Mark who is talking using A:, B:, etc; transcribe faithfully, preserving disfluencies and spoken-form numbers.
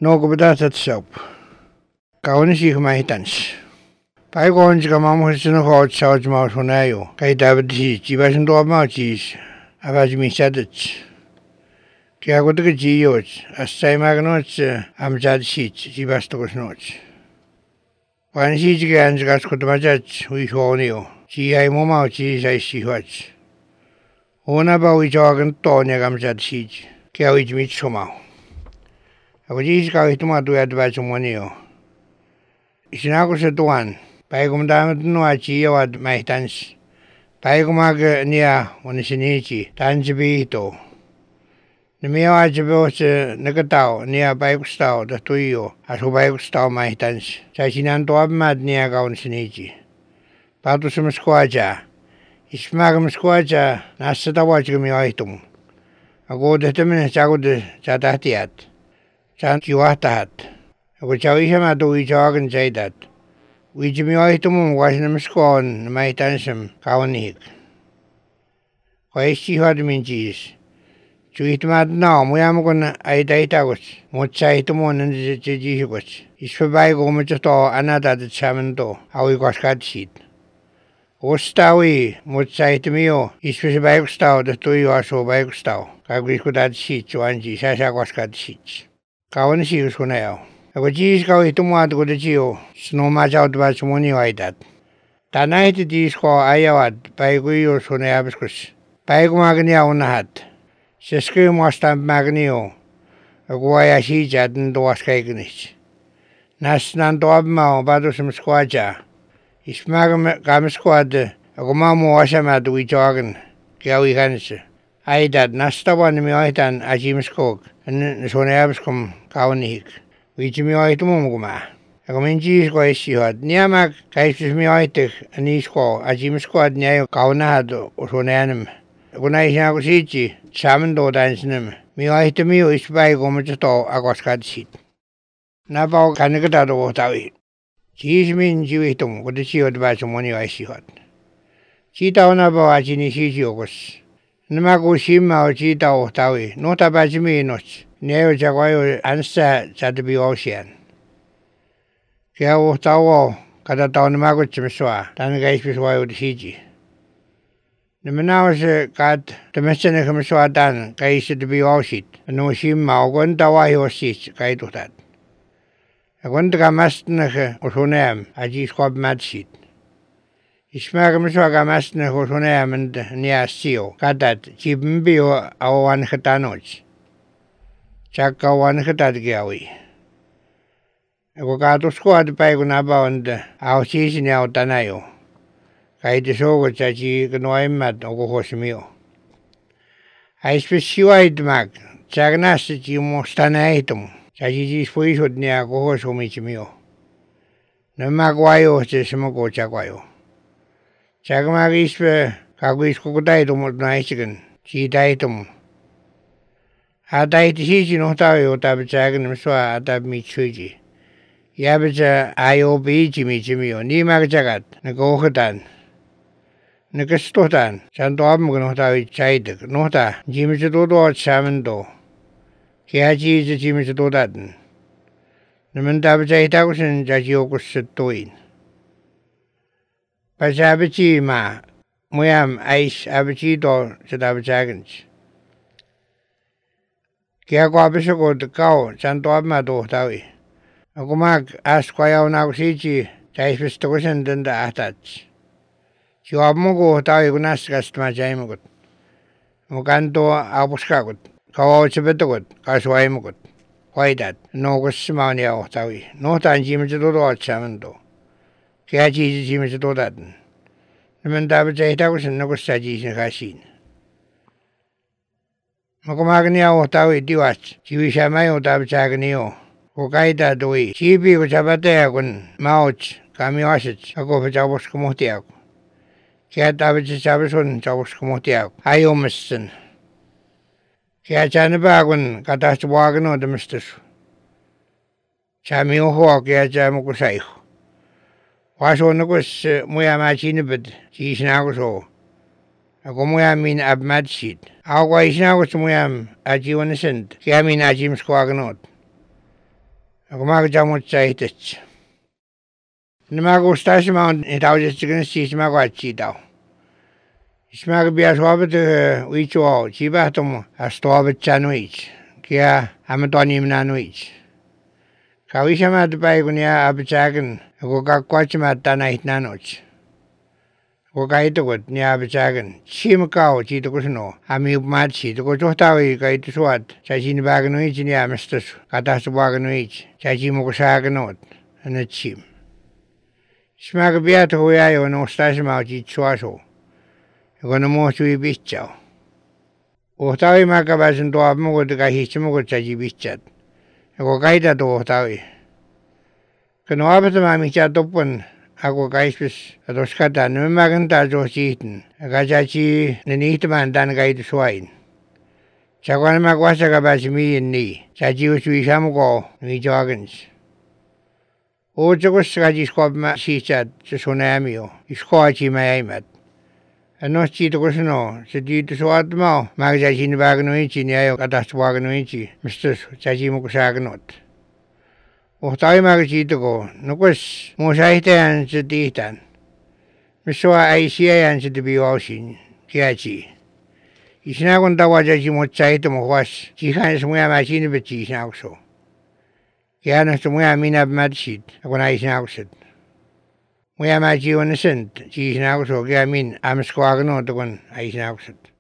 A: Nogo bedatat soap. Kauni sich mahitans. Pai gonjiga mamuhsino hot sauj maus hunayo. Kai dabdi jibasin do mauchis. Abaj mi sadach. Kya godik jiyoj. Asai magnoch amjad shich jibastogos noch. Wan shich ganj gas kutmajach wi honio. Ji ai momauchi sai shihwach. Ona ba wi jogan tonya gamjad shich. Kya wi mit somau. Ako jis ka ituma tu adva chumonio. Isinako sa tuan. Pai kumdamat no achi yawad maitans. Pai kumag niya wanisinichi tanjibi ito. Namiyaw ajabi sa nakataw niya pai kustaw da tuyo aso pai kustaw maitans. Sa sinanto abmad niya ka wanisinichi. Pato sa maskwaja. Ismaga maskwaja nasa tawaj kamiyaw itum. Ako datamin sa ako da sa tahtiyat. Sa jiwahtahat. Ako chawisha mato wichawagan jaydat. Wijimiwa ito mo mukha na maskon na maitansam kawanihik. Kwa isti huwad minchis. Chuhit mat na muya mo kon ay daitagos. Mutsa ito mo nandijijisikos. Ispabay ko machato anadat at saman to. Awi kwaskat sit. Ostawi mutsa ito miyo. Ispasabay ko staw da tuyo aso bay ko staw. Kagwis ko dati sit chuanji sasa kwaskat sit. Kawanisikos ko na yaw. Ako jis kau itu muat ko deciyo, snoma jauh debat semuni waidat. Tanah itu jis kau ayawat, baik kuyo sone habis kus. Baik magni au nahat. Seski muastam magnio. Ako ayah si jadn doas kai gnis. Nas nan doab mau badu sem squaja. Ismag kam squad. Ako mau muasa madu wijagan. Kau ikanse. Aidat nas tawan mi aitan ajim skog. Sone habis kum kaunihik. Wijimiwa ito mo mukuma. Ako minjis ko ay sihot. Niya mag kaisis miwa itik anis ko. Ajimis ko at niya yung kaunahad o sunayanim. Ako na isya ako siti. Saman do dansinim. Miwa ito miyo isbay ko machato ako askat sit. Napaw kanigata do tawi. Jis min jiwi ito mo. Kuda siyo diba sumuni ay sihot. Chitaw na ba wajini sisi okos. Namaku shima o chitaw tawi. No tabajimi inos. Niyo jagwayo ansa sadabi ocean. Kaya wo tawo kada tawo na magot simiswa. Tani guys miswayo di siji. Naminaw sa kat tamasa na kamiswa tan kay sadabi ocean. Ano shima o kung tawahi osis kay tutat. Kung takamast na ka usunayam aji skwab matsit. Isma kamiswa kamast na usunayam niya siyo. Katat chibimbiyo awan katanoch. Chakawan katad gawi. Ako katos ko at pay ko nabawan da ako sisi niya o tanayo. Kahit isogo sa si kanuay mat o kuhosimiyo. Ay spesiwa itmag. Chaka nasa si mo stanay itom. Sa si jispuisod niya kuhosumitsimiyo. Namagwayo sa sumuko chakwayo. Chaka mag-ispa kagwis ko kutay tumot na isigan. Si itay itom. Ata iti sisi no tayo tabi chagan miswa atabi mitsuji. Yabi cha ayo bichi michimiyo. Ni magchagat. Nagkukutan. Nagkastutan. Santo abmo no tayo chaydag. No ta. Jimi sa todo at saman do. Kaya chi sa jimi sa todatan. Naman tabi chayta ko sin jajiyo ko sa tuin. Pasabi chi ma. Muyam ais abichi do sa tabi chagan. Kaya ko abiso ko kao, santo abma do tawi. Ako mag as ko ayaw na ako siji, sa ispisto ko siya danda atats. Si abmo ko tawi ko nas kastma chay mo kot. Mukanto apos ka kot. Kawaw sa beto kot, kasway mo kot. Waidat, no ko simaw niya ako tawi. No tan jimi sa todo at saman do. Kaya jisi jimi sa todatan. Naman dapat sa ita ko siya no ko sa jisi na kasin. Makumagan niya ako tawi diwas. Siwi siya mayo tabi chagan niyo. Kukaita doy. Sibi ko sabate akon mauch kami wasits. Ako pa chabos kumuhti ako. Kaya tabi sa sabason chabos kumuhti ako. Ayaw masan. Kaya sana ba akon kataswagan o damastas. Sami uho ako kaya siya mo kusayo. Waso na ko sa muya machinibad. Siis na ako so. Ako muya min abmadsid. Ako kwa isna ako sa muyam ajiwan na send. Kaya min ajim skwaganot. Ako makajamut sa itach. Namagusta si Mount Itaujus chicken si Smaguachi daw. Smagabia swabit wicho, chibatum a stobit chanwich. Kia amatoni mnanwich. Kawishamat paigunia abichagan, ako kakwachimat tanait nanoch. Ako kaitagot niya abichagan, chimakaw chito kusno, ami upmat chito ko chohtawi kaito swat, chachini baganwich niya mistas, katas baganwich, chachimo kusaganot, and a chim. Smagabia to huyayo no stashima chichuaso. Ako na mo suwi bichaw. Uhtawi makabasan to abmo ko tika hichimo ko chachi bichat. Ako kaita to uhtawi. Kano abata mami chatopon ako kaispis atos kata numaganta jo sitin. Aga chachi nanihitaman dan kaito suwain. Chakwan makwasa ka basi miyin ni. Chachi uswi shamu ko ni jogans. O chakos kachi skob ma sichat sa sunamio. Isko achi mayaimat. Ano chito kusno sa dito suwat mo. Magchachi ni baganoichi ni ayo katas baganoichi. Mistus chachi mo kusaganot. Uhtawi magachito ko, nukos musahitayan sa titan. Miswa ay siyayan sa tibiwausin, kiyachi. Isinakon tawa chachi mo chahito mo kwas, chikan sa mga masinibetsi isinakuso. Kaya na sa mga minabmatsid, ako na isinakusad. Mga machiwan na sent, chi isinakuso, kaya min amas ko agano, takon ay isinakusad.